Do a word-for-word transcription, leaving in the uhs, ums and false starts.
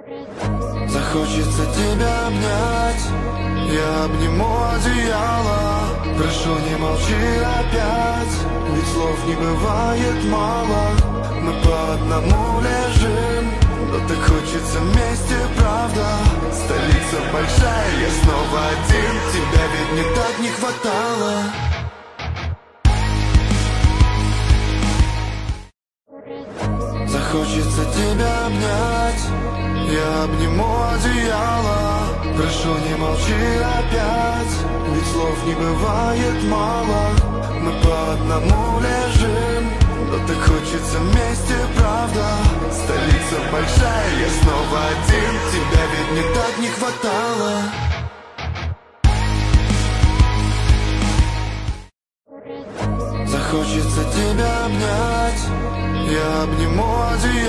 Захочется тебя обнять, я обниму одеяло. Прошу, не молчи опять, ведь слов не бывает мало. Мы по одному лежим, но так хочется вместе, правда. Столица большая, я снова один, тебя ведь мне так не хватало. Захочется тебя обнять, я обниму одеяло. Прошу, не молчи опять, ведь слов не бывает мало. Мы по одному лежим, но так хочется вместе, правда. Столица большая, я снова один, тебя ведь мне так не хватало. Захочется тебя обнять, я обниму одеяло.